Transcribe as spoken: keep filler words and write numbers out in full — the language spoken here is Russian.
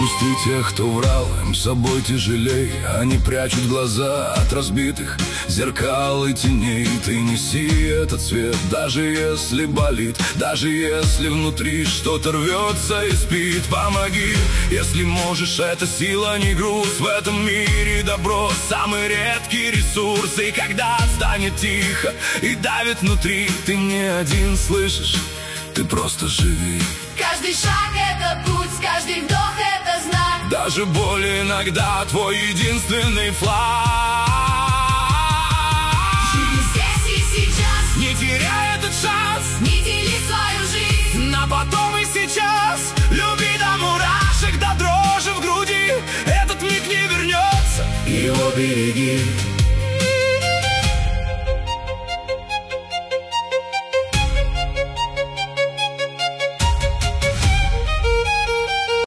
Отпусти тех, кто врал, им собой тяжелей. Они прячут глаза от разбитых зеркал и теней. Ты неси этот свет, даже если болит, даже если внутри что-то рвется и спит. Помоги, если можешь, это сила, не груз. В этом мире добро самый редкий ресурс. И когда станет тихо и давит внутри, ты не один, слышишь? Ты просто живи. Каждый шаг — это путь, каждый вдох — это знак. Даже боль иногда твой единственный флаг. Живи здесь и сейчас, не теряй этот шанс, не дели свою жизнь на потом и сейчас. Люби до мурашек, до дрожи в груди. Этот миг не вернется, его береги.